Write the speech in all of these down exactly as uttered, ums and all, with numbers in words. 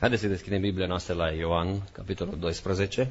Haideți să deschidem Biblia noastră la Ioan, capitolul doisprezece.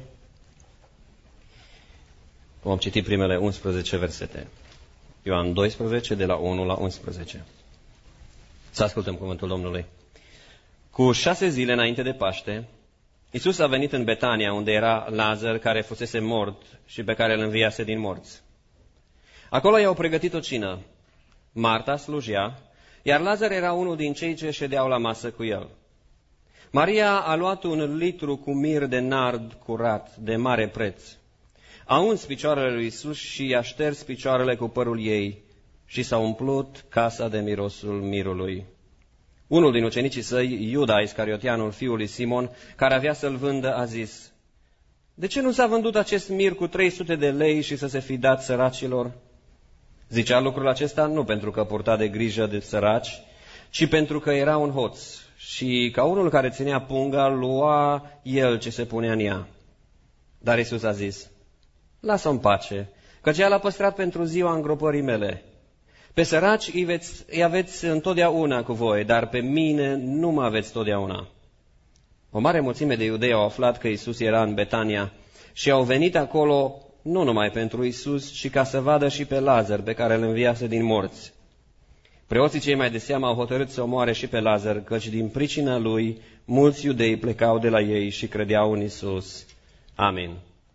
Vom citi primele unsprezece versete. Ioan doisprezece, de la unu la unsprezece. Să ascultăm cuvântul Domnului. Cu șase zile înainte de Paște, Iisus a venit în Betania, unde era Lazar, care fusese mort și pe care îl înviase din morți. Acolo i-au pregătit o cină. Marta slujea, iar Lazar era unul din cei ce ședeau la masă cu el. Maria a luat un litru cu mir de nard curat, de mare preț. A uns picioarele lui Iisus și i-a șters picioarele cu părul ei și s-a umplut casa de mirosul mirului. Unul din ucenicii săi, Iuda Iscarioteanul, fiul lui Simon, care avea să-l vândă, a zis: de ce nu s-a vândut acest mir cu trei sute de lei și să se fi dat săracilor? Zicea lucrul acesta nu pentru că purta de grijă de săraci, ci pentru că era un hoț și ca unul care ținea punga, lua el ce se punea în ea. Dar Iisus a zis: lasă-o în pace, căci ea l-a păstrat pentru ziua îngropării mele. Pe săraci îi, veți, îi aveți întotdeauna cu voi, dar pe mine nu mă aveți totdeauna. O mare mulțime de iudei au aflat că Iisus era în Betania și au venit acolo nu numai pentru Iisus, ci ca să vadă și pe Lazar, pe care îl înviase din morți. Preoții cei mai de seamă au hotărât să omoare și pe Lazar, căci din pricina lui mulți iudei plecau de la ei și credeau în Iisus. Amin.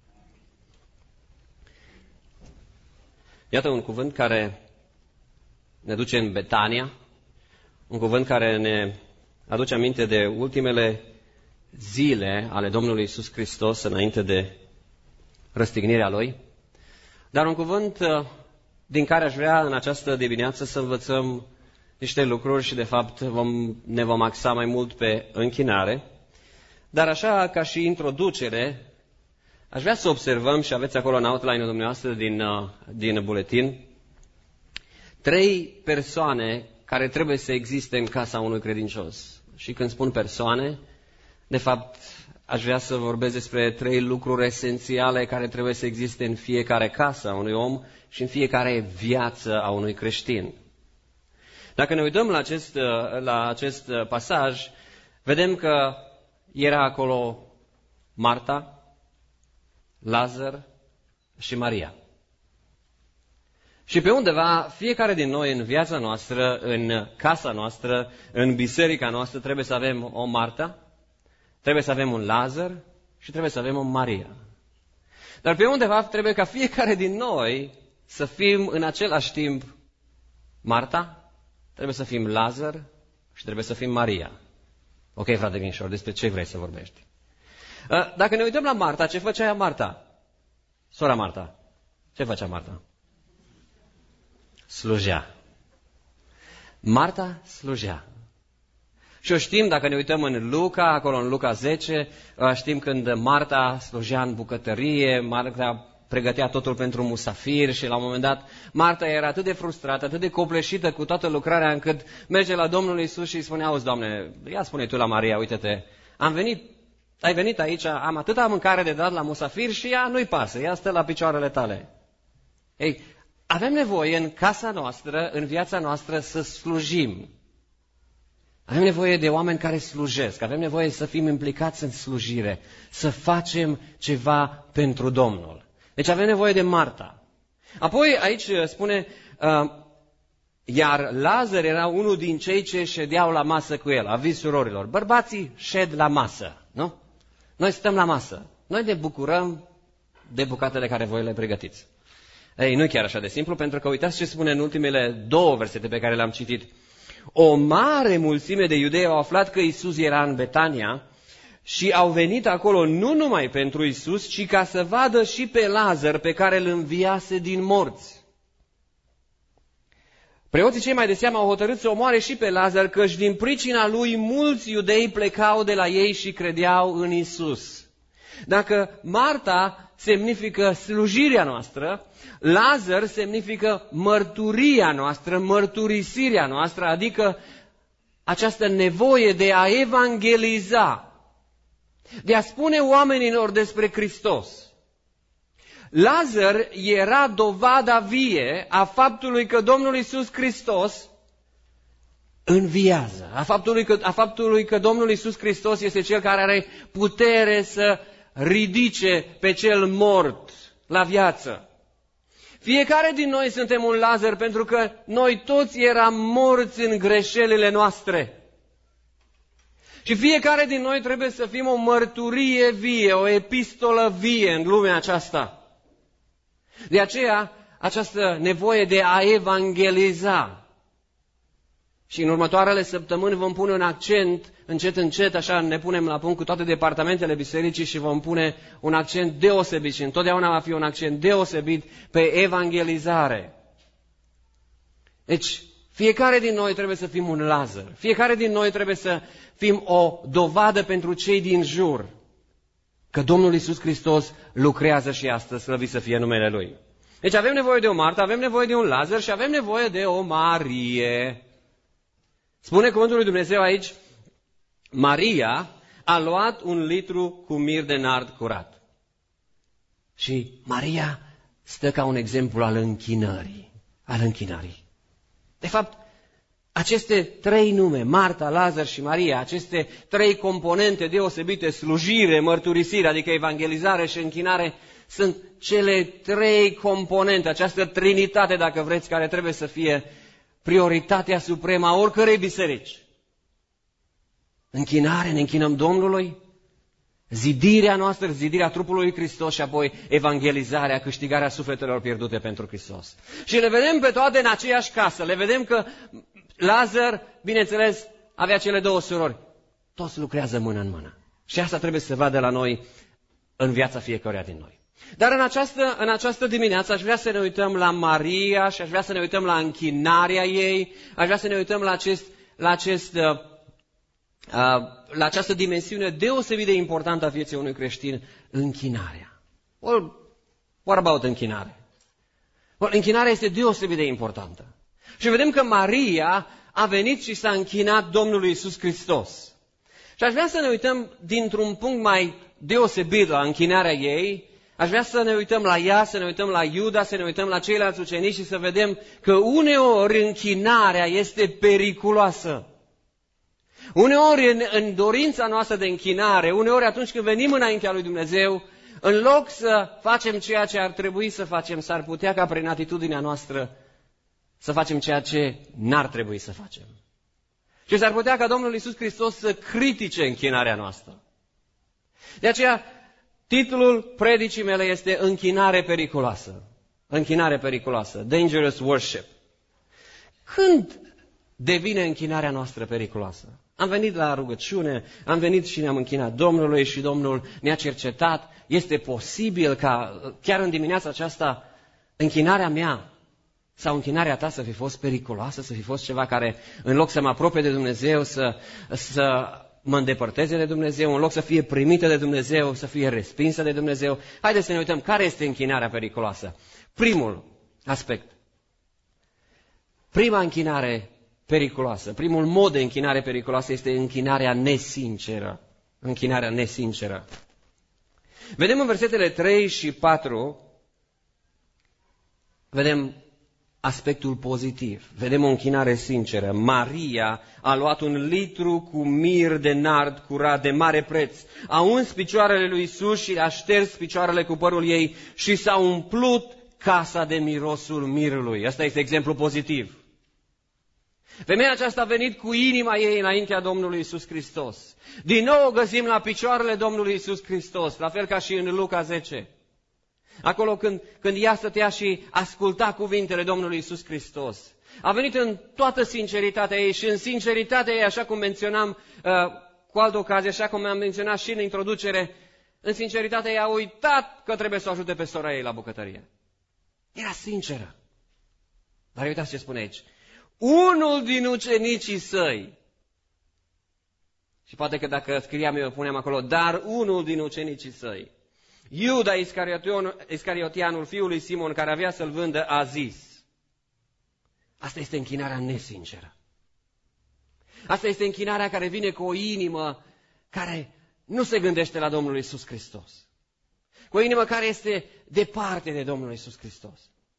Iată un cuvânt care ne duce în Betania, un cuvânt care ne aduce aminte de ultimele zile ale Domnului Iisus Hristos înainte de răstignirea Lui, dar un cuvânt din care aș vrea în această dimineață să învățăm niște lucruri și de fapt vom, ne vom axa mai mult pe închinare, dar așa ca și introducere, aș vrea să observăm, și aveți acolo în outline-ul dumneavoastră din, din buletin, trei persoane care trebuie să existe în casa unui credincios. Și când spun persoane, de fapt, aș vrea să vorbesc despre trei lucruri esențiale care trebuie să existe în fiecare casă a unui om și în fiecare viață a unui creștin. Dacă ne uităm la acest, la acest pasaj, vedem că era acolo Marta, Lazar și Maria. Și pe undeva, fiecare din noi în viața noastră, în casa noastră, în biserica noastră, trebuie să avem o Marta, trebuie să avem un Lazar și trebuie să avem o Maria. Dar pe undeva trebuie ca fiecare din noi să fim în același timp Marta, trebuie să fim Lazar și trebuie să fim Maria. Ok, frate Ghinșor, despre ce vrei să vorbești? Dacă ne uităm la Marta, ce făcea Marta? Sora Marta, ce făcea Marta? Slujea. Marta slujea. Și o știm, dacă ne uităm în Luca, acolo în Luca zece, știm când Marta slujea în bucătărie, Marta pregătea totul pentru musafir și la un moment dat Marta era atât de frustrată, atât de copleșită cu toată lucrarea, încât merge la Domnul Iisus și îi spune: auzi, Doamne, ia spune tu la Maria, uite-te, am venit, ai venit aici, am atâta mâncare de dat la musafir și ea nu-i pasă, ea stă la picioarele tale. Ei, avem nevoie în casa noastră, în viața noastră, să slujim. Avem nevoie de oameni care slujesc, avem nevoie să fim implicați în slujire, să facem ceva pentru Domnul. Deci avem nevoie de Marta. Apoi aici spune, uh, iar Lazar era unul din cei ce ședeau la masă cu el. Aviz surorilor, bărbații șed la masă, nu? Noi stăm la masă, noi ne bucurăm de bucatele care voi le pregătiți. Ei, nu e chiar așa de simplu, pentru că uitați ce spune în ultimele două versete pe care le-am citit. O mare mulțime de iudei au aflat că Iisus era în Betania și au venit acolo nu numai pentru Iisus, ci ca să vadă și pe Lazar, pe care îl înviase din morți. Preoții cei mai de seamă au hotărât să omoare și pe Lazar, căci din pricina lui mulți iudei plecau de la ei și credeau în Iisus. Dacă Marta semnifică slujirea noastră, Lazar semnifică mărturia noastră, mărturisirea noastră, adică această nevoie de a evangeliza, de a spune oamenilor despre Hristos. Lazar era dovada vie a faptului că Domnul Iisus Hristos înviază, a faptului că, a faptului că Domnul Iisus Hristos este Cel care are putere să ridice pe cel mort la viață. Fiecare din noi suntem un Lazar pentru că noi toți eram morți în greșelile noastre. Și fiecare din noi trebuie să fim o mărturie vie, o epistolă vie în lumea aceasta. De aceea, această nevoie de a evangeliza. Și în următoarele săptămâni vom pune un accent, încet, încet, așa ne punem la punct cu toate departamentele bisericii și vom pune un accent deosebit și întotdeauna va fi un accent deosebit pe evangelizare. Deci, fiecare din noi trebuie să fim un Lazar. Fiecare din noi trebuie să fim o dovadă pentru cei din jur că Domnul Iisus Hristos lucrează și astăzi, slăvit să fie numele Lui. Deci avem nevoie de o Marta, avem nevoie de un Lazar și avem nevoie de o Marie. Spune cuvântul lui Dumnezeu aici, Maria a luat un litru cu mir de nard curat. Și Maria stă ca un exemplu al închinării. Al închinării. De fapt, aceste trei nume, Marta, Lazar și Maria, aceste trei componente deosebite, slujire, mărturisire, adică evangelizare și închinare, sunt cele trei componente, această trinitate, dacă vreți, care trebuie să fie prioritatea supremă a oricărei biserici. Închinare, ne închinăm Domnului, zidirea noastră, zidirea trupului lui Hristos și apoi evangelizarea, câștigarea sufletelor pierdute pentru Hristos. Și le vedem pe toate în aceeași casă, le vedem că Lazar, bineînțeles, avea cele două surori. Toți lucrează mână în mână. Și asta trebuie să se vadă la noi în viața fiecăruia din noi. Dar în această, în această dimineață aș vrea să ne uităm la Maria și aș vrea să ne uităm la închinarea ei, aș vrea să ne uităm la, acest, la, acest, uh, uh, la această dimensiune deosebit de importantă a vieții unui creștin, închinarea. What, what about închinare? Well, închinarea este deosebit de importantă. Și vedem că Maria a venit și s-a închinat Domnului Iisus Hristos. Și aș vrea să ne uităm dintr-un punct mai deosebit la închinarea ei. Aș vrea să ne uităm la ea, să ne uităm la Iuda, să ne uităm la ceilalți ucenici și să vedem că uneori închinarea este periculoasă. Uneori în, în dorința noastră de închinare, uneori atunci când venim înaintea lui Dumnezeu, în loc să facem ceea ce ar trebui să facem, s-ar putea ca prin atitudinea noastră să facem ceea ce n-ar trebui să facem. Și s-ar putea ca Domnul Iisus Hristos să critique închinarea noastră. De aceea, titlul predicii mele este Închinare periculoasă. Închinare periculoasă. Dangerous worship. Când devine închinarea noastră periculoasă? Am venit la rugăciune, am venit și ne-am închinat Domnului și Domnul ne-a cercetat. Este posibil ca chiar în dimineața aceasta închinarea mea sau închinarea ta să fi fost periculoasă, să fi fost ceva care în loc să mă apropie de Dumnezeu, să... să mă îndepărteze de Dumnezeu, în loc să fie primită de Dumnezeu, să fie respinsă de Dumnezeu. Haideți să ne uităm care este închinarea periculoasă. Primul aspect. Prima închinare periculoasă, primul mod de închinare periculoasă este închinarea nesinceră. Închinarea nesinceră. Vedem în versetele trei și patru, vedem aspectul pozitiv. Vedem o închinare sinceră. Maria a luat un litru cu mir de nard curat de mare preț. A uns picioarele lui Iisus și a șters picioarele cu părul ei și s-a umplut casa de mirosul mirului. Asta este exemplu pozitiv. Femeia aceasta a venit cu inima ei înaintea Domnului Iisus Hristos. Din nou o găsim la picioarele Domnului Iisus Hristos, la fel ca și în Luca zece. Acolo când, când ea stătea și asculta cuvintele Domnului Iisus Hristos. A venit în toată sinceritatea ei și în sinceritatea ei, așa cum menționam uh, cu altă ocazie, așa cum am menționat și în introducere, în sinceritatea ei a uitat că trebuie să o ajute pe sora ei la bucătărie. Era sinceră. Dar uitați ce spune aici. Unul din ucenicii săi, și poate că dacă scriam eu, puneam acolo, dar unul din ucenicii săi, Iuda Iscariotianul, fiul lui Simon, care avea să-l vândă, a zis. Asta este închinarea nesinceră. Asta este închinarea care vine cu o inimă care nu se gândește la Domnul Iisus Hristos. Cu o inimă care este departe de Domnul Iisus Hristos.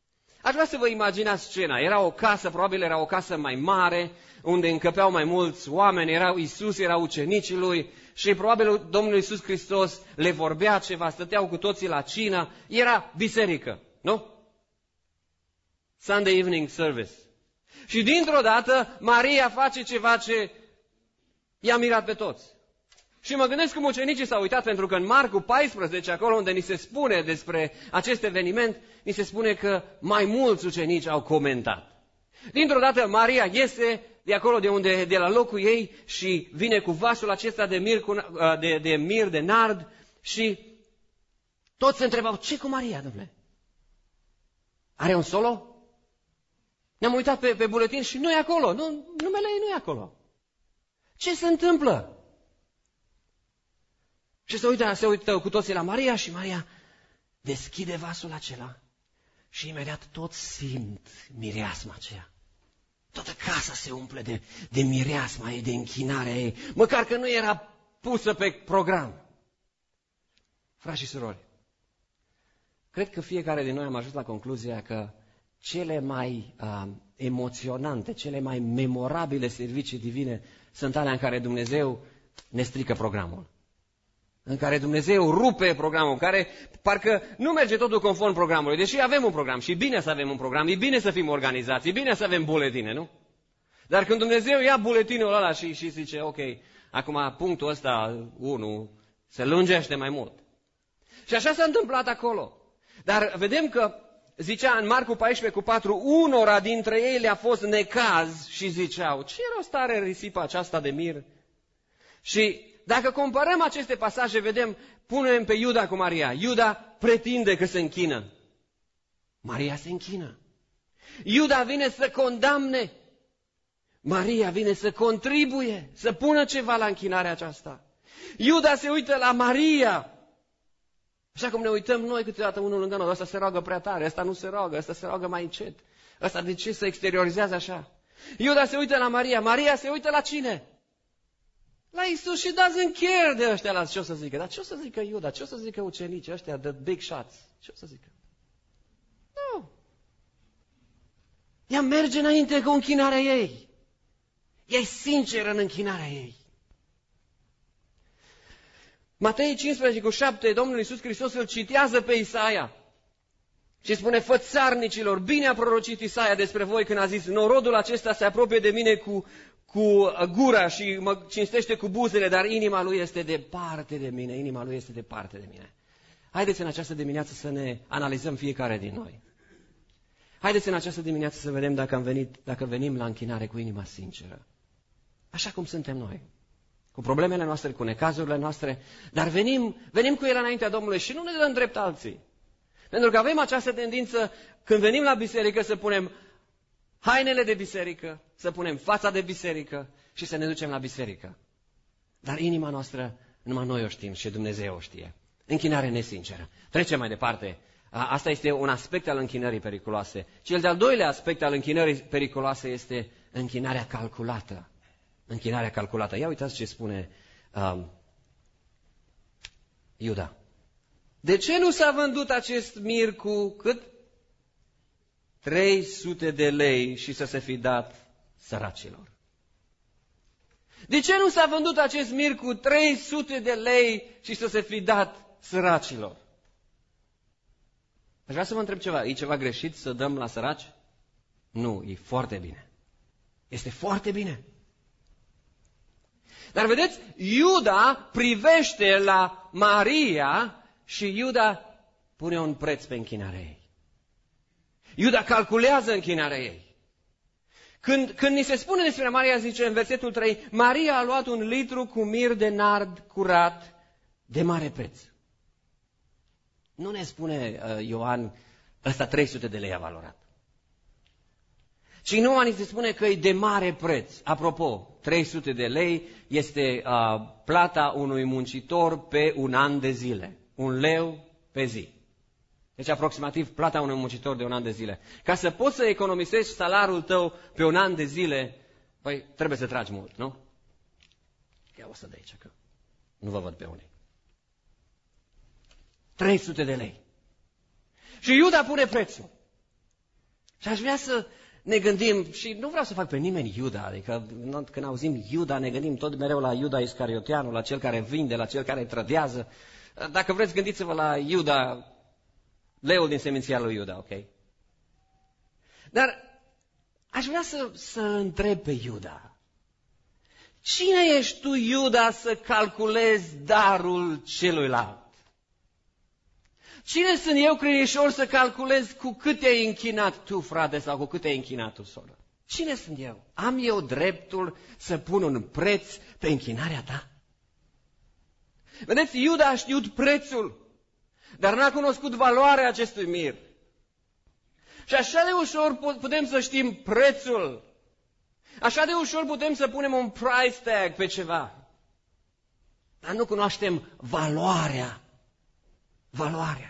Aș vrea să vă imaginați scena. Era o casă, probabil era o casă mai mare, unde încăpeau mai mulți oameni, erau Iisus, erau ucenicii lui și probabil Domnul Iisus Hristos le vorbea ceva, stăteau cu toții la cină, era biserică, nu? Sunday evening service. Și dintr-o dată Maria face ceva ce i-a mirat pe toți. Și mă gândesc cum ucenicii s-au uitat, pentru că în Marcu paisprezece, acolo unde ni se spune despre acest eveniment, ni se spune că mai mulți ucenici au comentat. Dintr-o dată Maria iese de acolo de unde, de la locul ei și vine cu vasul acesta de mir, cu, de, de mir, de nard și toți se întrebau, ce cu Maria, domnule? Are un solo? Ne-am uitat pe, pe buletin și nu e acolo, nu, numele ei nu e acolo. Ce se întâmplă? Și se uită, se uită cu toții la Maria și Maria deschide vasul acela și imediat toți simt mireasma aceea. Toată casa se umple de, de mireasma ei, de închinarea ei, măcar că nu era pusă pe program. Frați și surori, cred că fiecare din noi am ajuns la concluzia că cele mai uh, emoționante, cele mai memorabile servicii divine sunt alea în care Dumnezeu ne strică programul. În care Dumnezeu rupe programul, în care parcă nu merge totul conform programului, deși avem un program și e bine să avem un program, e bine să fim organizați, e bine să avem buletine, nu? Dar când Dumnezeu ia buletinul ăla și, și zice, ok, acum punctul ăsta, unu, se lungește mai mult. Și așa s-a întâmplat acolo. Dar vedem că, zicea în Marcu paisprezece cu patru, unora dintre ei le-a fost necaz și ziceau, ce rost are risipa aceasta de mir? Și dacă comparăm aceste pasaje, vedem, punem pe Iuda cu Maria. Iuda pretinde că se închină. Maria se închină. Iuda vine să condamne. Maria vine să contribuie, să pună ceva la închinarea aceasta. Iuda se uită la Maria. Așa cum ne uităm noi câteodată unul lângă noi. Ăsta se roagă prea tare, ăsta nu se roagă, ăsta se roagă mai încet. Ăsta de ce se exteriorizează așa? Iuda se uită la Maria. Maria se uită la cine? La Iisus și doesn't care de ăștia la ce o să zică. Dar ce o să zică Iuda? Ce o să zică ucenicii ăștia, the big shots? Ce o să zică? Nu. Ea merge înainte cu închinarea ei. Ea e sinceră în închinarea ei. Matei cincisprezece cu șapte, Domnul Iisus Hristos îl citează pe Isaia și spune, fățarnicilor, bine a prorocit Isaia despre voi când a zis, norodul acesta se apropie de mine cu, cu gura și mă cinstește cu buzele, dar inima lui este departe de mine, inima lui este departe de mine. Haideți în această dimineață să ne analizăm fiecare din noi. Haideți în această dimineață să vedem dacă, am venit, dacă venim la închinare cu inima sinceră. Așa cum suntem noi. Cu problemele noastre, cu necazurile noastre, dar venim, venim cu ele înaintea Domnului și nu ne dăm drept alții. Pentru că avem această tendință, când venim la biserică, să punem hainele de biserică, să punem fața de biserică și să ne ducem la biserică. Dar inima noastră, numai noi o știm și Dumnezeu o știe. Închinare nesinceră. Trecem mai departe. Asta este un aspect al închinării periculoase. Cel de-al doilea aspect al închinării periculoase este închinarea calculată. Închinarea calculată. Ia uitați ce spune um, Iuda. De ce nu s-a vândut acest mir cu cât? trei sute de lei și să se fi dat săracilor. De ce nu s-a vândut acest mir cu trei sute de lei și să se fi dat săracilor? Aș vrea să vă întreb ceva. E ceva greșit să dăm la săraci? Nu, e foarte bine. Este foarte bine. Dar vedeți, Iuda privește la Maria și Iuda pune un preț pe închinarea ei. Iuda calculează închinarea ei. Când, când ni se spune despre Maria, zice în versetul trei, Maria a luat un litru cu mir de nard curat de mare preț. Nu ne spune uh, Ioan, ăsta trei sute de lei a valorat. Ci nu ni se spune că e de mare preț. Apropo, trei sute de lei este uh, plata unui muncitor pe un an de zile. Un leu pe zi. Deci aproximativ plata unui muncitor de un an de zile. Ca să poți să economisești salariul tău pe un an de zile, păi trebuie să tragi mult, nu? Ia o să de aici, că nu vă văd pe unii. trei sute de lei. Și Iuda pune prețul. Și aș vrea să ne gândim, și nu vreau să fac pe nimeni Iuda, adică când auzim Iuda, ne gândim tot mereu la Iuda Iscarioteanul, la cel care vinde, la cel care trădează. Dacă vreți, gândiți-vă la Iuda, leul din seminția lui Iuda, ok? Dar aș vrea să, să întreb pe Iuda. Cine ești tu, Iuda, să calculezi darul celuilalt? Cine sunt eu, credincios, să calculez cu cât te-ai închinat tu, frate, sau cu cât te-ai închinat tu, soră? Cine sunt eu? Am eu dreptul să pun un preț pe închinarea ta? Vedeți, Iuda a știut prețul, dar n-a cunoscut valoarea acestui mir. Și așa de ușor putem să știm prețul. Așa de ușor putem să punem un price tag pe ceva. Dar nu cunoaștem valoarea. Valoarea.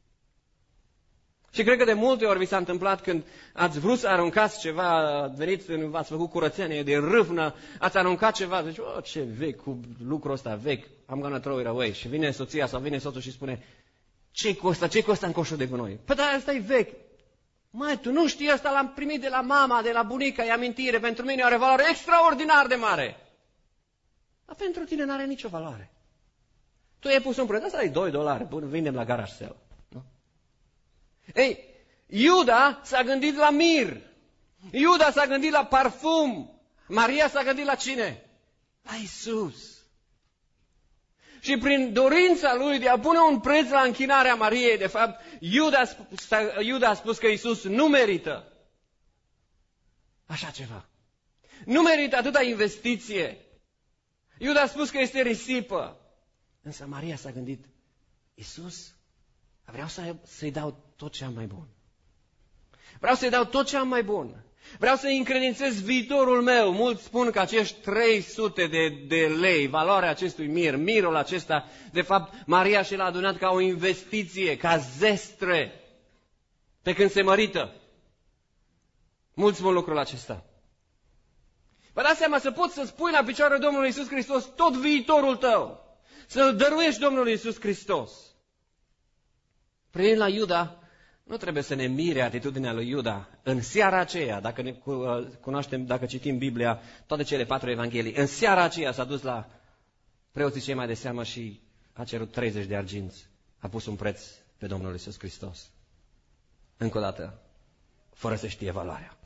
Și cred că de multe ori vi s-a întâmplat când ați vrut să aruncați ceva, ați venit, v-ați făcut curățenie de râvnă, ați aruncat ceva, zici, oh, ce vechi, cu lucrul ăsta vechi, I'm gonna throw it away. Și vine soția sau vine soțul și spune, ce-i cu ăsta, ce-i cu ăsta în coșul de gunoi? Păi dar ăsta e vechi. Mai, tu nu știi, ăsta l-am primit de la mama, de la bunica, e amintire, pentru mine are valoare extraordinar de mare. Dar pentru tine nu are nicio valoare. Tu ai pus un preț, asta e doi dolari, bun, vindem la garaj sale. Nu? Ei, Iuda s-a gândit la mir. Iuda s-a gândit la parfum. Maria s-a gândit la cine? La Iisus. Și prin dorința lui de a pune un preț la închinarea Mariei, de fapt, Iuda, Iuda a spus că Iisus nu merită așa ceva. Nu merită atâta investiție. Iuda a spus că este risipă. Însă Maria s-a gândit, Iisus, vreau să, să-i dau tot ce am mai bun. Vreau să-i dau tot ce am mai bun. Vreau să-i încredințez viitorul meu. Mulți spun că acești trei sute de, de lei, valoarea acestui mir, mirul acesta, de fapt, Maria și l-a adunat ca o investiție, ca zestre, pe când se mărită. Mulți spun lucrul acesta. Vă dați seama, să poți să-ți pui la picioare Domnului Iisus Hristos tot viitorul tău. Să-L dăruiești Domnului Iisus Hristos. Prin la Iuda, nu trebuie să ne mire atitudinea lui Iuda. În seara aceea, dacă ne cunoaștem, dacă citim Biblia, toate cele patru evanghelii, în seara aceea s-a dus la preoții cei mai de seamă și a cerut treizeci de arginți. A pus un preț pe Domnul Iisus Hristos. Încă o dată, fără să știe valoarea.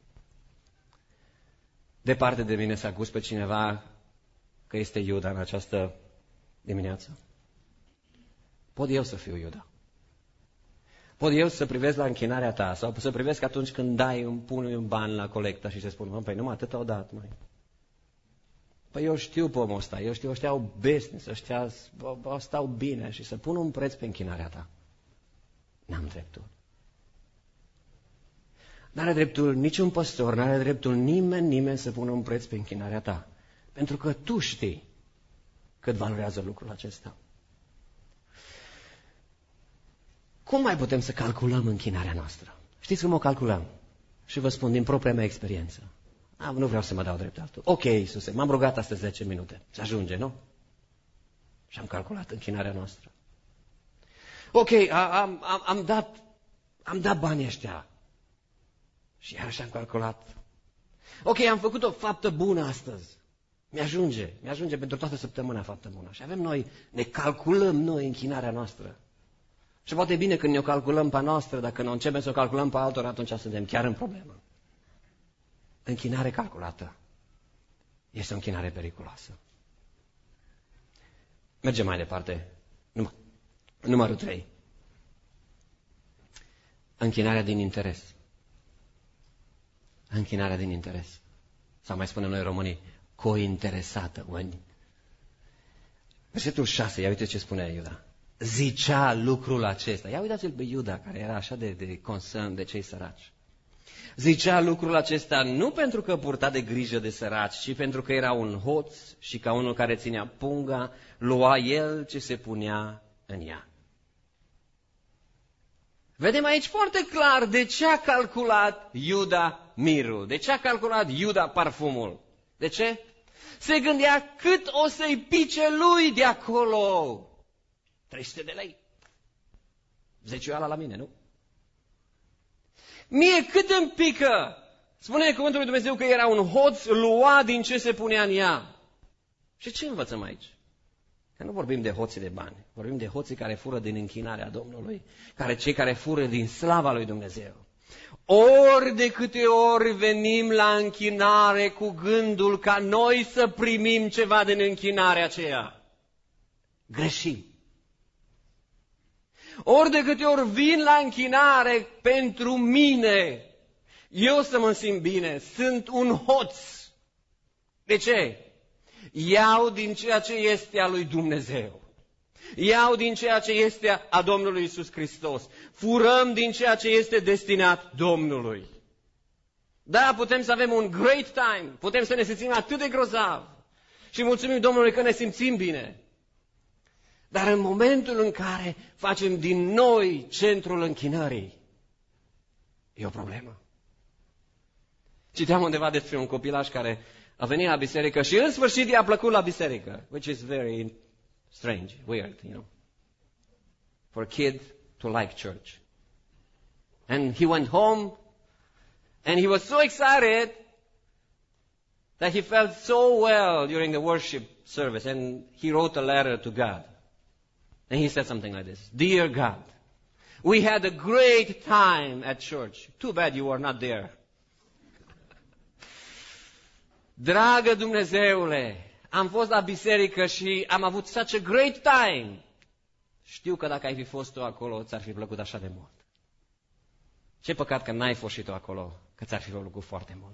Departe de mine s-a gust pe cineva că este Iuda în această dimineață. Pot eu să fiu Iuda. Pot eu să privesc la închinarea ta sau să privesc atunci când dai, îmi pun un ban la colectă și se spun, păi numai atât au dat, măi. Păi eu știu pomul ăsta, eu știu, ăștia au business, ăștia stau bine și să pun un preț pe închinarea ta. N-am dreptul. N-are dreptul niciun păstor, n-are dreptul nimeni, nimeni să pună un preț pe închinarea ta. Pentru că tu știi cât valorează lucrul acesta. Cum mai putem să calculăm închinarea noastră? Știți cum o calculăm? Și vă spun din propria mea experiență. A, nu vreau să mă dau drept altul. Ok, Iisuse, m-am rugat astăzi zece minute. Se ajunge, nu? Și am calculat închinarea noastră. Ok, am, am, am, dat, am dat banii ăștia. Și iarăși am calculat. Ok, am făcut o faptă bună astăzi. Mi-ajunge, mi-ajunge pentru toată săptămâna faptă bună. Și avem noi, ne calculăm noi închinarea noastră. Și poate bine când ne-o calculăm pe a noastră, dacă nu începem să o calculăm pe altora, atunci suntem chiar în problemă. Închinare calculată este o închinare periculoasă. Mergem mai departe. Num- numărul trei. Închinarea din interes. Închinarea din interes. Sau mai spunem noi românii, cointeresată. Versetul șase, ia uite ce spunea Iuda. Zicea lucrul acesta. Ia uitați-l pe Iuda, care era așa de, de concern de cei săraci. Zicea lucrul acesta nu pentru că purta de grijă de săraci, ci pentru că era un hoț și ca unul care ținea punga, lua el ce se punea în ea. Vedem aici foarte clar de ce a calculat Iuda mirul, de ce a calculat Iuda parfumul. De ce? Se gândea cât o să-i pice lui de acolo. trei sute de lei. Zecioala la mine, nu? Mie cât îmi pică. Spune cuvântul lui Dumnezeu că era un hoț luat din ce se punea în ea. Și ce învățăm aici? Că nu vorbim de hoții de bani, vorbim de hoții care fură din închinarea Domnului, care cei care fură din slava lui Dumnezeu. Ori de câte ori venim la închinare cu gândul ca noi să primim ceva din închinarea aceea, greșim. Ori de câte ori vin la închinare pentru mine, eu să mă simt bine, sunt un hoț. De ce? Iau din ceea ce este a lui Dumnezeu. Iau din ceea ce este a Domnului Iisus Hristos. Furăm din ceea ce este destinat Domnului. Da, putem să avem un great time, putem să ne simțim atât de grozav și mulțumim Domnului că ne simțim bine. Dar în momentul în care facem din noi centrul închinării, e o problemă. Citeam undeva despre un copilaș care a venit la biserică și în sfârșit i-a plăcut la biserică, which is very strange, weird, you know, for a kid to like church. And he went home and he was so excited that he felt so well during the worship service, and he wrote a letter to God. And he said something like this: Dear God, we had a great time at church. Too bad you were not there. Dragă Dumnezeule, am fost la biserică și am avut such a great time. Știu că dacă ai fi fost tu acolo, ți-ar fi plăcut așa de mult. Ce păcat că n-ai fost și tu acolo, că ți-ar fi plăcut foarte mult.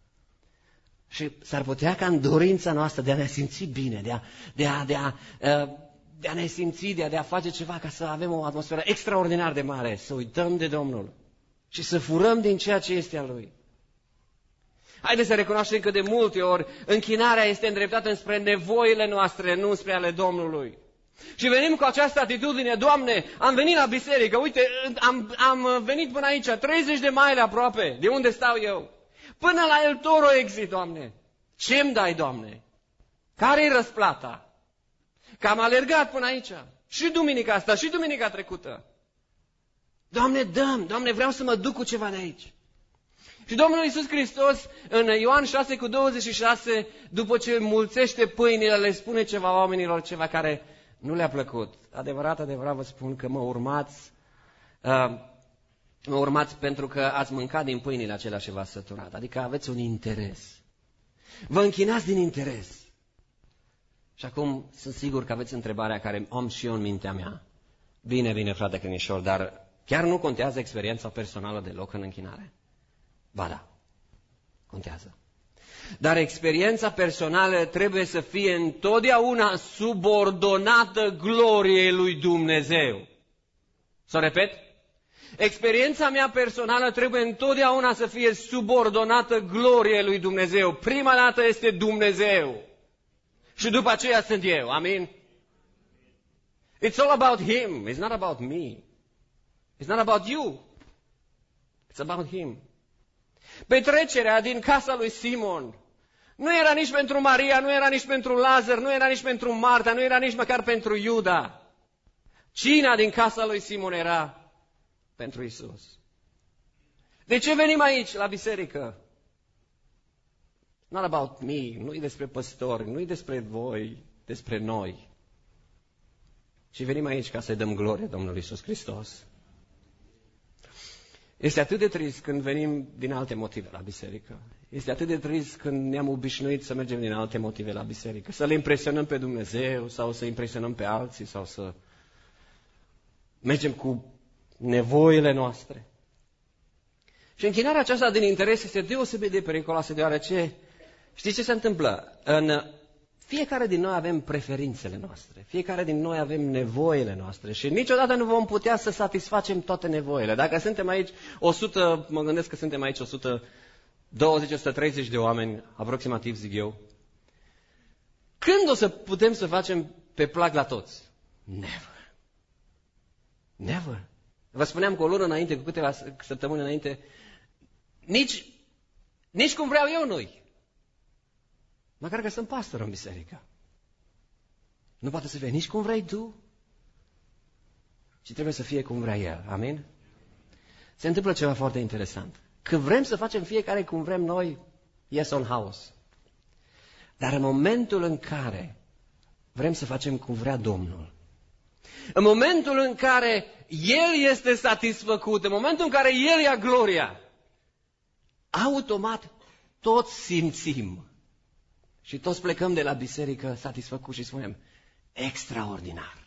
Și s-ar putea ca în dorința noastră de a ne simți bine, de a, de a, de a, de a ne simți, de a, de a face ceva ca să avem o atmosferă extraordinar de mare, să uităm de Domnul și să furăm din ceea ce este a Lui. Haideți să recunoaștem că de multe ori închinarea este îndreptată spre nevoile noastre, nu spre ale Domnului. Și venim cu această atitudine: Doamne, am venit la biserică, uite, am, am venit până aici, treizeci de maile aproape, de unde stau eu. Până la El Toro exit, Doamne. Ce-mi dai, Doamne? Care-i răsplata? Că am alergat până aici. Și duminica asta, și duminica trecută. Doamne, dăm, Doamne, vreau să mă duc cu ceva de aici. Și Domnul Iisus Hristos, în Ioan șase cu douăzeci și șase, după ce mulțește pâinile, le spune ceva oamenilor, ceva care nu le-a plăcut. Adevărat, adevărat vă spun că mă urmați, uh, mă urmați pentru că ați mâncat din pâinile acelea și v-ați săturat. Adică aveți un interes. Vă închinați din interes. Și acum sunt sigur că aveți întrebarea care am și eu în mintea mea. Bine, bine, frate Crinișor, dar chiar nu contează experiența personală deloc în închinare? Ba da, contează. Dar experiența personală trebuie să fie întotdeauna subordonată gloriei lui Dumnezeu. Să repet? Experiența mea personală trebuie întotdeauna să fie subordonată gloriei lui Dumnezeu. Prima dată este Dumnezeu. Și după aceea sunt eu. Amin? It's all about Him. It's not about me. It's not about you. It's about Him. Petrecerea din casa lui Simon nu era nici pentru Maria, nu era nici pentru Lazar, nu era nici pentru Marta, nu era nici măcar pentru Iuda. Cina din casa lui Simon era pentru Isus. De ce venim aici la biserică? Not about me, nu e despre păstori, nu e despre voi, despre noi. Și venim aici ca să-i dăm glorie Domnului Iisus Hristos. Este atât de trist când venim din alte motive la biserică. Este atât de trist când ne-am obișnuit să mergem din alte motive la biserică. Să le impresionăm pe Dumnezeu sau să impresionăm pe alții sau să mergem cu nevoile noastre. Și închinarea aceasta din interes este deosebit de periculoasă, deoarece știți ce se întâmplă? În fiecare din noi avem preferințele noastre, fiecare din noi avem nevoile noastre și niciodată nu vom putea să satisfacem toate nevoile. Dacă suntem aici o sută, mă gândesc că suntem aici o sută douăzeci - o sută treizeci de oameni, aproximativ zic eu, când o să putem să facem pe plac la toți? Never. Never. Vă spuneam cu o lună înainte, cu câteva săptămâni înainte, nici, nici cum vreau eu nu-i. Măcar că sunt pastor în biserică. Nu poate să fie nici cum vrei tu, ci trebuie să fie cum vrea El. Amin? se întâmplă ceva foarte interesant. Când vrem să facem fiecare cum vrem noi, yes on house. Dar în momentul în care vrem să facem cum vrea Domnul, în momentul în care El este satisfăcut, în momentul în care El ia gloria, automat toți simțim și toți plecăm de la biserică satisfăcut și spunem, extraordinar.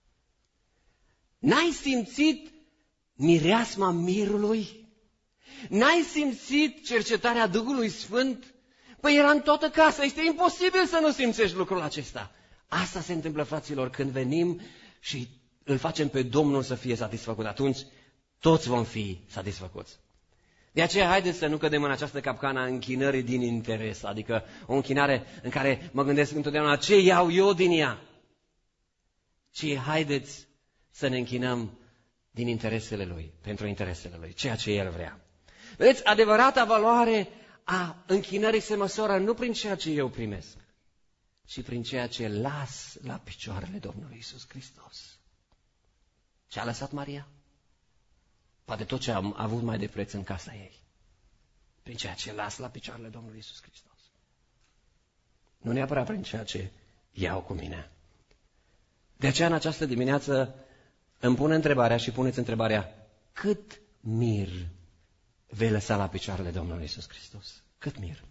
N-ai simțit mireasma mirului? N-ai simțit cercetarea Duhului Sfânt? Păi era în toată casa, este imposibil să nu simțești lucrul acesta. Asta se întâmplă, fraților, când venim și îl facem pe Domnul să fie satisfăcut. Atunci toți vom fi satisfăcuți. De aceea haideți să nu cădem în această capcană a închinării din interes, adică o închinare în care mă gândesc întotdeauna ce iau eu din ea, ci haideți să ne închinăm din interesele Lui, pentru interesele Lui, ceea ce El vrea. Vedeți, adevărata valoare a închinării se măsoară nu prin ceea ce eu primesc, ci prin ceea ce las la picioarele Domnului Iisus Hristos. Ce a lăsat Maria? Poate tot ce am avut mai de preț în casa ei. Prin ceea ce las la picioarele Domnului Iisus Hristos. Nu neapărat prin ceea ce iau cu mine. De aceea în această dimineață îmi pune întrebarea și puneți întrebarea, cât mir vei lăsa la picioarele Domnului Iisus Hristos? Cât mir?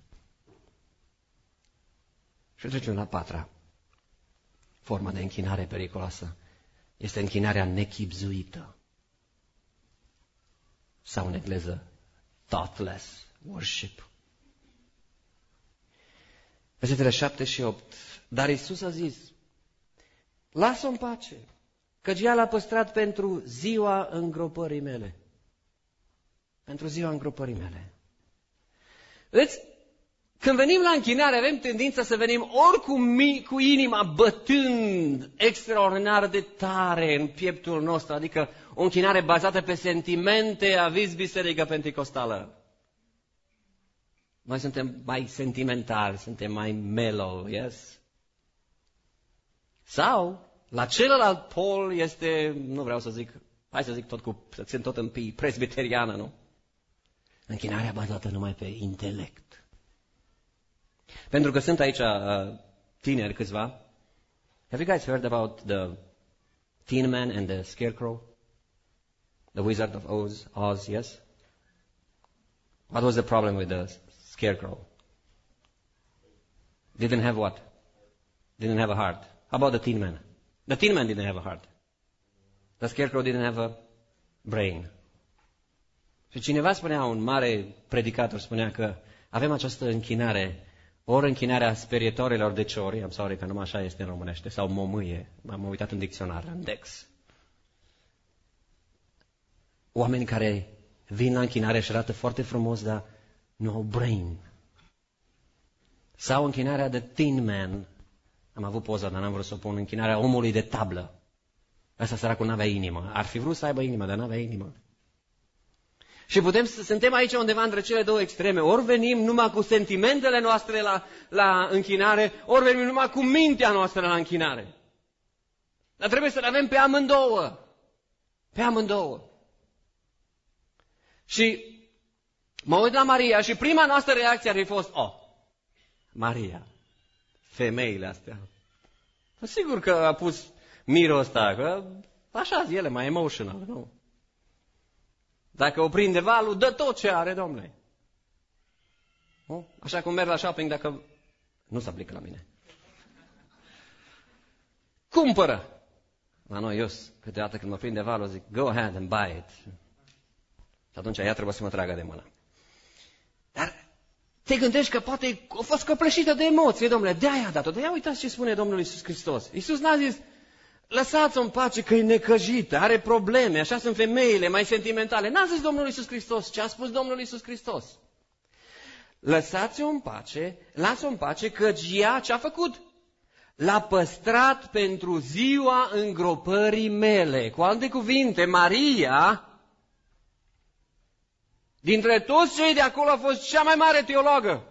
Și trecem la patra formă de închinare periculoasă. Este închinarea nechibzuită. Sau în engleză, thoughtless worship. Versetele șapte și opt. Dar Iisus a zis, lasă-o în pace, căci ea l-a păstrat pentru ziua îngropării mele. Pentru ziua îngropării mele. Vedeți, când venim la închinare, avem tendința să venim ori cu, mi, cu inima bătând extraordinar de tare în pieptul nostru, adică o închinare bazată pe sentimente, aviz biserică penticostală. Noi suntem mai sentimentali, suntem mai mellow, yes? Sau, la celălalt pol este, nu vreau să zic, hai să zic tot cu, să țin tot în pii, presbiteriană, nu? Închinarea bazată numai pe intelect. Pentru că sunt aici uh, tineri câțiva. Have you guys heard about the Tin Man and the Scarecrow? The Wizard of Oz, Oz, yes? What was the problem with the Scarecrow? Didn't have what? Didn't have a heart. How about the Tin Man? The Tin Man didn't have a heart. The Scarecrow didn't have a brain. Și cineva spunea, un mare predicator spunea că avem această închinare, ori închinarea sperietorilor de ciori, am sorry că numai așa este în românește, sau momâie, m-am uitat în dicționar, în Dex. Oameni care vin la închinare și arată foarte frumos, dar nu au brain. Sau închinarea de Tin Man, am avut poza, dar n-am vrut să o pun, închinarea omului de tablă. Ăsta săracul n-avea inimă. Ar fi vrut să aibă inimă, dar n-avea inimă. Și putem să suntem aici undeva între cele două extreme. Ori venim numai cu sentimentele noastre la, la închinare, ori venim numai cu mintea noastră la închinare. Dar trebuie să le avem pe amândouă. Pe amândouă. Și mă uit la Maria și prima noastră reacție ar fi fost, oh, Maria, femeile astea. Sigur că a pus mirul ăsta, că așa zi ele, mai emotional, nu? Dacă o prinde valul, dă tot ce are, domnule. Nu? Așa cum merg la shopping, dacă... Nu se aplică la mine. Cumpără! La noi, eu, câteodată când mă prinde valul, zic, go ahead and buy it. Și atunci ea trebuie să mă tragă de mână. Dar te gândești că poate a fost copleșită de emoție, domnule, de-aia a dat-o. Dar ia uitați ce spune Domnul Iisus Hristos. Iisus n-a zis, lăsați-o în pace că e necăjită, are probleme, așa sunt femeile mai sentimentale. N-a zis Domnul Iisus Hristos, ce a spus Domnul Iisus Hristos. Lăsați-o în pace, lasă-o în pace, căci ea ce a făcut? L-a păstrat pentru ziua îngropării mele. Cu alte cuvinte, Maria, dintre toți cei de acolo, a fost cea mai mare teologă.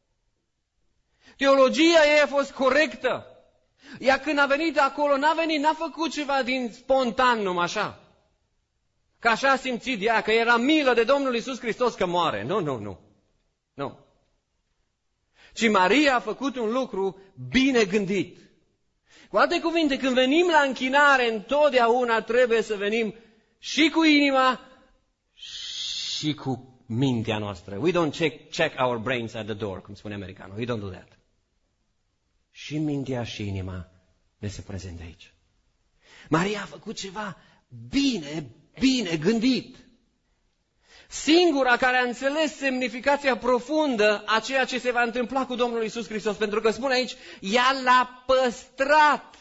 Teologia ei a fost corectă. Ea când a venit acolo, n-a venit, n-a făcut ceva din spontan, numai așa. că așa a simțit ea, că era milă de Domnul Iisus Hristos că moare. Nu, nu, nu. Nu. Ci Maria a făcut un lucru bine gândit. Cu alte cuvinte, când venim la închinare, întotdeauna trebuie să venim și cu inima și cu mintea noastră. We don't check, check our brains at the door, cum spune americanul. We don't do that. Și mintea și inima ne se prezintă aici. Maria a făcut ceva bine, bine gândit. Singura care a înțeles semnificația profundă a ceea ce se va întâmpla cu Domnul Iisus Hristos. Pentru că spune aici, ea l-a păstrat.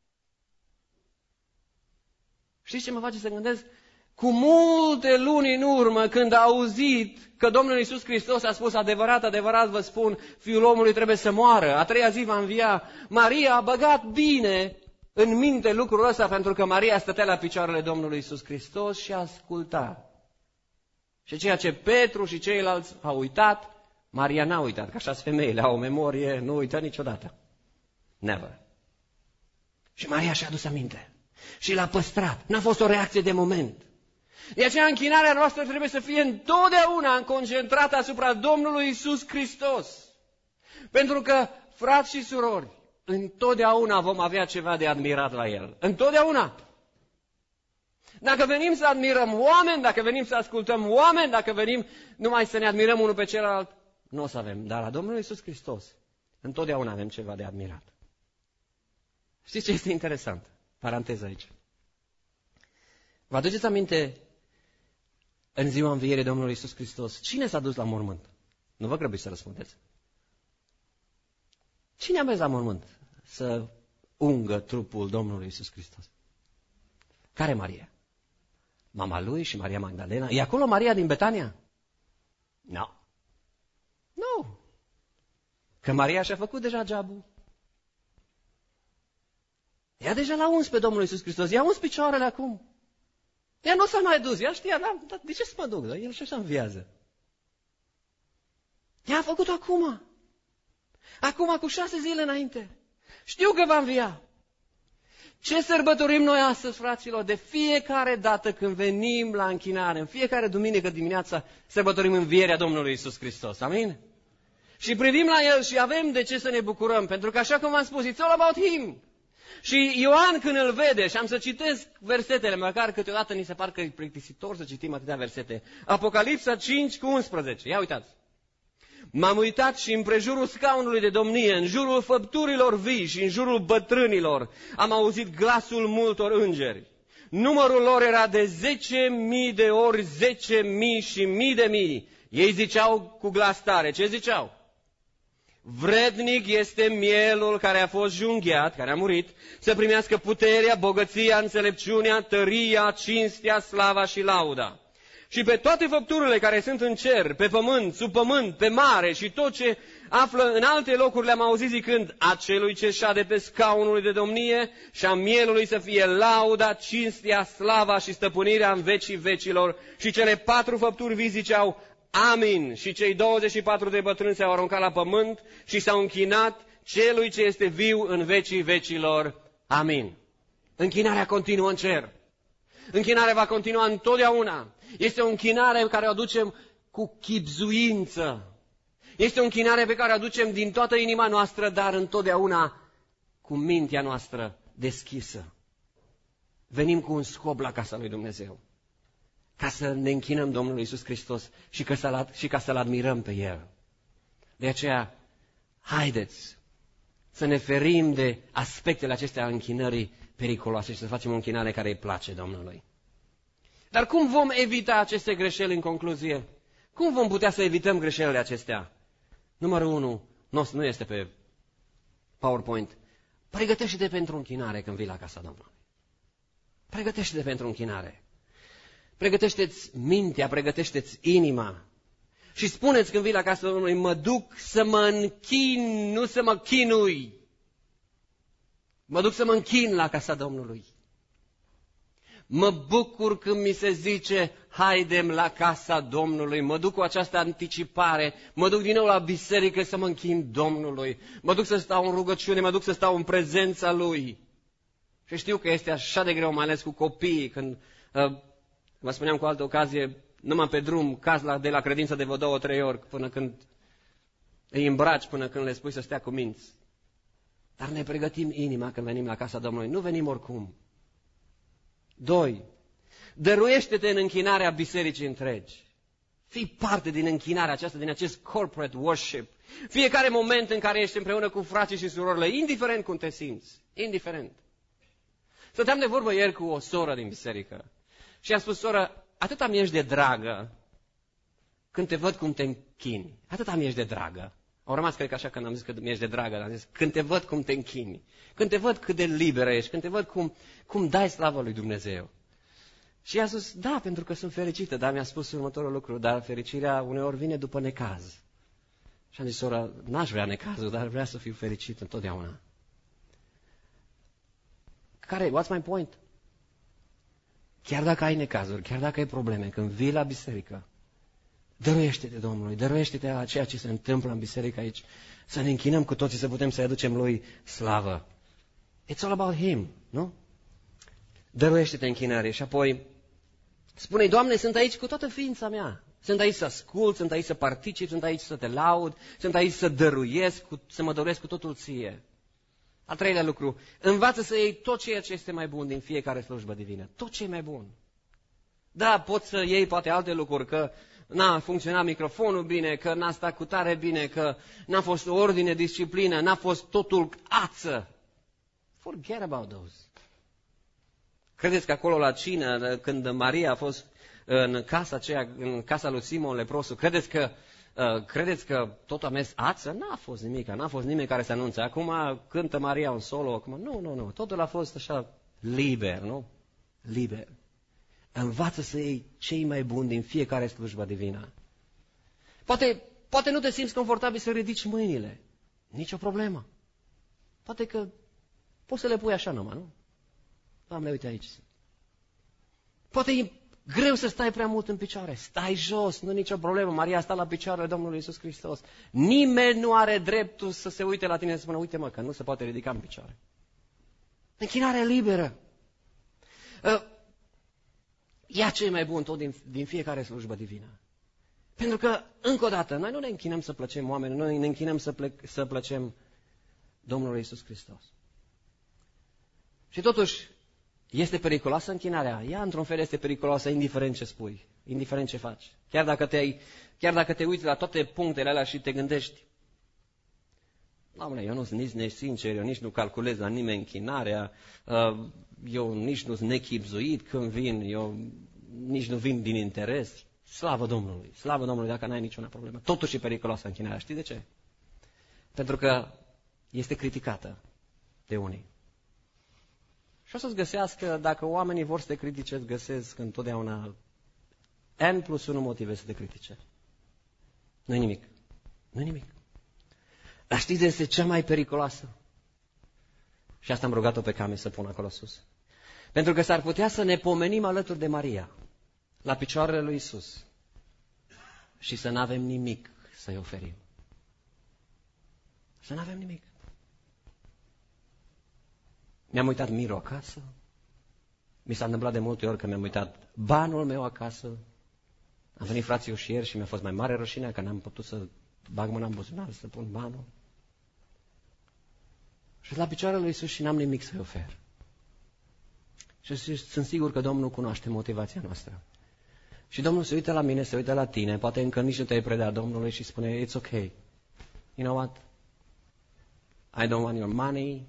Știți ce mă face să gândesc? Cu multe luni în urmă, când a auzit că Domnul Iisus Hristos a spus, adevărat, adevărat vă spun, Fiul omului trebuie să moară, a treia zi va învia, Maria a băgat bine în minte lucrul ăsta, pentru că Maria stătea la picioarele Domnului Iisus Hristos și asculta. Și ceea ce Petru și ceilalți au uitat, Maria n-a uitat, că așa-s femeile, au o memorie, nu uită niciodată. Never. Și Maria și-a adus aminte. Și l-a păstrat. N-a fost o reacție de moment. De aceea închinarea noastră trebuie să fie întotdeauna concentrată asupra Domnului Iisus Hristos. Pentru că, frați și surori, întotdeauna vom avea ceva de admirat la El. Întotdeauna. Dacă venim să admirăm oameni, dacă venim să ascultăm oameni, dacă venim numai să ne admirăm unul pe celălalt, nu o să avem. Dar la Domnul Iisus Hristos, întotdeauna avem ceva de admirat. Știți ce este interesant? Paranteză aici. Vă aduceți aminte în ziua învierii Domnului Iisus Hristos, cine s-a dus la mormânt? Nu vă grăbiți să răspundeți. Cine a mers la mormânt să ungă trupul Domnului Iisus Hristos? Care Maria? Mama lui și Maria Magdalena? E acolo Maria din Betania? Nu. No. Nu. No. Că Maria și-a făcut deja jabul. Ea deja l-a uns pe Domnul Iisus Hristos. I-a uns picioarele acum. Ea nu s-a mai dus. Ea știa, da, da, de ce să mă duc? Da? El și așa înviază. Ea a făcut acum. Acum, cu șase zile înainte. Știu că va învia. Ce sărbătorim noi astăzi, fraților? De fiecare dată când venim la închinare, în fiecare duminică dimineața, sărbătorim învierea Domnului Iisus Hristos. Amin? Și privim la El și avem de ce să ne bucurăm, pentru că așa cum v-am spus, it's all about Him. Și Ioan când îl vede, și am să citesc versetele, măcar câteodată ni se par că e plictisitor să citim atâtea versete. Apocalipsa cinci cu unsprezece. Ia uitați. M-am uitat și împrejurul scaunului de domnie, în jurul făpturilor vii și în jurul bătrânilor, am auzit glasul multor îngeri. Numărul lor era de zece mii de ori zece mii și mii de mii. Ei ziceau cu glas tare. Ce ziceau? Vrednic este mielul care a fost junghiat, care a murit, să primească puterea, bogăția, înțelepciunea, tăria, cinstea, slava și lauda. Și pe toate făpturile care sunt în cer, pe pământ, sub pământ, pe mare și tot ce află în alte locuri le-am auzit zicând, acelui ce șade pe scaunul de domnie și a mielului să fie lauda, cinstea, slava și stăpânirea în vecii vecilor. Și cele patru făpturi vii ziceau, amin. Și cei douăzeci și patru de bătrâni s-au aruncat la pământ și s-au închinat celui ce este viu în vecii vecilor. Amin. Închinarea continuă în cer. Închinarea va continua întotdeauna. Este o închinare pe care o aducem cu chibzuință. Este o închinare pe care o aducem din toată inima noastră, dar întotdeauna cu mintea noastră deschisă. Venim cu un scop la casa lui Dumnezeu. Ca să ne închinăm Domnului Iisus Hristos și ca să-L, și ca să-L admirăm pe El. De aceea, haideți să ne ferim de aspectele acestea a închinării periculoase și să facem o închinare care îi place Domnului. Dar cum vom evita aceste greșeli în concluzie? Cum vom putea să evităm greșelile acestea? Numărul unu, nu este pe PowerPoint. Pregătește-te pentru închinare când vii la casa Domnului. Pregătește-te pentru închinare. Pregătește-ți mintea, pregătește-ți inima. Și spuneți când vii la casa Domnului, mă duc să mă închin, nu să mă chinui. Mă duc să mă închin la casa Domnului. Mă bucur când mi se zice, haidem la casa Domnului. Mă duc cu această anticipare, mă duc din nou la biserică să mă închin Domnului. Mă duc să stau în rugăciune, mă duc să stau în prezența Lui. Și știu că este așa de greu, mai ales cu copiii, când uh, Vă spuneam cu altă ocazie, numai pe drum, caz la, de la credință de vreo două, trei ori, până când îi îmbraci, până când le spui să stea cu minți. Dar ne pregătim inima când venim la casa Domnului. Nu venim oricum. Doi, dăruiește-te în închinarea bisericii întregi. Fii parte din închinarea aceasta, din acest corporate worship. Fiecare moment în care ești împreună cu frații și surorile, indiferent cum te simți, indiferent. Stăteam de vorbă ieri cu o soră din biserică și am spus, soră, atâta mi ești de dragă când te văd cum te închini. Atâta mi ești de dragă. Au rămas, cred că așa, când am zis că mi ești de dragă, am zis, când te văd cum te închini, când te văd cât de liberă ești, când te văd cum, cum dai slavă lui Dumnezeu. Și i-a spus, da, pentru că sunt fericită, dar mi-a spus următorul lucru, dar fericirea uneori vine după necaz. Și am zis, sora, n-aș vrea necazul, dar vrea să fiu fericit întotdeauna. Care, what's my point? Chiar dacă ai necazuri, chiar dacă ai probleme, când vii la biserică, dăruiește-te Domnului, dăruiește-te la ceea ce se întâmplă în biserică aici, să ne închinăm cu toții, să putem să-i aducem Lui slavă. It's all about Him, nu? Dăruiește-te închinare și apoi spune, Doamne, sunt aici cu toată ființa mea. Sunt aici să ascult, sunt aici să particip, sunt aici să te laud, sunt aici să dăruiesc, să mă dăruiesc cu totul ție. Al treilea lucru, învață să iei tot ceea ce este mai bun din fiecare slujbă divină. Tot ce e mai bun. Da, poți să iei poate alte lucruri, că n-a funcționat microfonul bine, că n-a stat cu tare bine, că n-a fost ordine, disciplină, n-a fost totul ață. Forget about those. Credeți că acolo la cină, când Maria a fost în casa aceea, în casa lui Simon leprosul, credeți că, uh, credeți că tot a mers ață? N-a fost nimic, n-a fost nimeni care să anunțe. Acum cântă Maria un solo, acum nu, nu, nu, totul a fost așa liber, nu? Liber. Învață să iei cei mai buni din fiecare slujbă divină. Poate, poate nu te simți confortabil să ridici mâinile. Nici o problemă. Poate că poți să le pui așa numai, nu? Doamne, uite aici. Poate e greu să stai prea mult în picioare. Stai jos, nu nicio problemă. Maria a stat la picioarele Domnului Iisus Hristos. Nimeni nu are dreptul să se uite la tine și să spună, uite mă, că nu se poate ridica în picioare. Închinare liberă. Ia ce e mai bun tot din, din fiecare slujbă divină. Pentru că, încă o dată, noi nu ne închinăm să plăcem oameni, noi ne închinăm să, plec, să plăcem Domnului Iisus Hristos. Și totuși, este periculoasă închinarea? Ea, într-un fel, este periculoasă, indiferent ce spui, indiferent ce faci. Chiar dacă te, chiar dacă te uiți la toate punctele alea și te gândești, Doamne, eu nu sunt nici nesincer, eu nici nu calculez la nimeni închinarea, eu nici nu sunt nechipzuit când vin, eu nici nu vin din interes. Slavă Domnului, slavă Domnului dacă n-ai niciuna problemă. Totuși e periculoasă închinarea. Știi de ce? Pentru că este criticată de unii. Și o să-ți găsească, dacă oamenii vor să te critique, îți găsesc întotdeauna N plus unu motive să te critique. Nu-i nimic. Nu-i nimic. Dar știți de este cea mai periculoasă? Și asta am rugat-o pe Cami să pun acolo sus. Pentru că s-ar putea să ne pomenim alături de Maria, la picioarele lui Iisus, și să nu avem nimic să-i oferim. Să nu avem nimic. Mi-am uitat Miro acasă. Mi s-a întâmplat de multe ori că mi-am uitat banul meu acasă. Am venit frații ușieri și mi-a fost mai mare rușinea că n-am putut să bag mâna în buzunar să pun banul. Și la picioarele lui Iisus și n-am nimic să-i ofer. Și sunt sigur că Domnul cunoaște motivația noastră. Și Domnul se uită la mine, se uită la tine, poate încă nici nu te-ai predat Domnului și spune, it's ok. You know what? I don't want your money.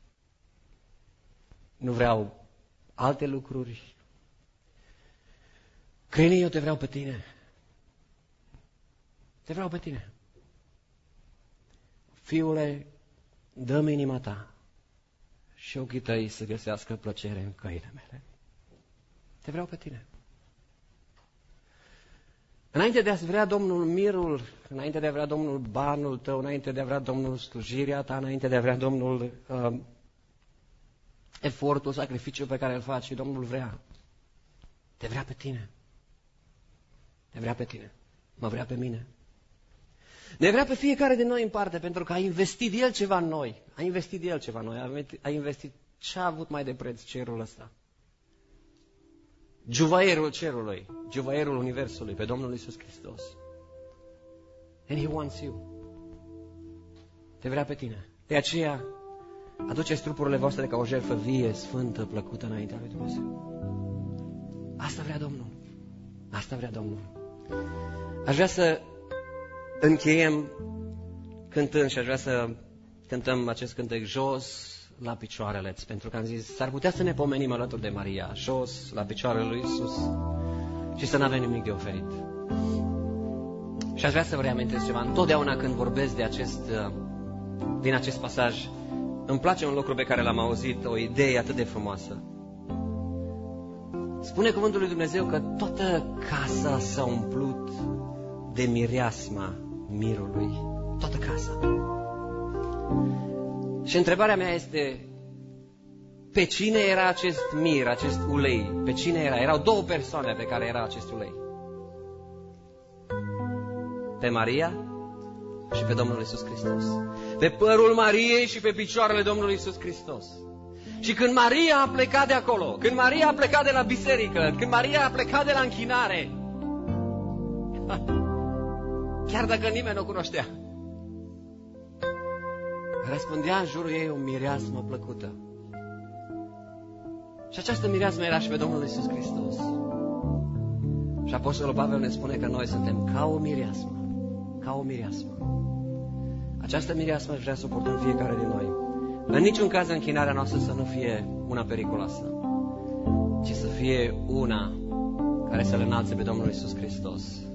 Nu vreau alte lucruri. Crede, eu te vreau pe tine. Te vreau pe tine. Fiule, dă-mi inima ta și ochii tăi să găsească plăcere în căile mele. Te vreau pe tine. Înainte de a vrea Domnul mirul, înainte de a vrea Domnul banul tău, înainte de a vrea Domnul slujirea ta, înainte de a vrea Domnul uh, efortul, sacrificiul pe care îl faci, și Domnul vrea. Te vrea pe tine. Te vrea pe tine. Mă vrea pe mine. Ne vrea pe fiecare din noi în parte, pentru că a investit El ceva în noi. A investit El ceva în noi. A investit ce a avut mai de preț cerul ăsta. juvaierul cerului, juvaierul universului, pe Domnul Iisus Hristos. And He wants you. Te vrea pe tine. De aceea, aduceți trupurile voastre ca o jertfă vie, sfântă, plăcută înaintea lui Dumnezeu. Asta vrea Domnul. Asta vrea Domnul. Aș vrea să încheiem cântând și aș vrea să cântăm acest cântec jos la picioarele-ți, pentru că am zis, s-ar putea să ne pomenim alături de Maria, jos la picioarele lui Iisus și să nu avem nimic de oferit. Și aș vrea să vă reamintesc ceva. Întotdeauna când vorbesc de acest, din acest pasaj, îmi place un lucru pe care l-am auzit, o idee atât de frumoasă. Spune cuvântul lui Dumnezeu că toată casa s-a umplut de mireasma mirului. Toată casa. Și întrebarea mea este, pe cine era acest mir, acest ulei? Pe cine era? Erau două persoane pe care era acest ulei. Pe Maria și pe Domnul Iisus Hristos. Pe părul Mariei și pe picioarele Domnului Iisus Hristos. Și când Maria a plecat de acolo, când Maria a plecat de la biserică, când Maria a plecat de la închinare, chiar dacă nimeni nu o cunoștea, răspândea în jurul ei o mireasmă plăcută. Și această mireasmă era și pe Domnul Iisus Hristos. Și Apostolul Pavel ne spune că noi suntem ca o mireasmă. Ca o mireasmă. Această mireasmă își vrea să o purtăm fiecare din noi. În niciun caz închinarea noastră să nu fie una periculoasă, ci să fie una care să-L înalțe pe Domnul Iisus Hristos.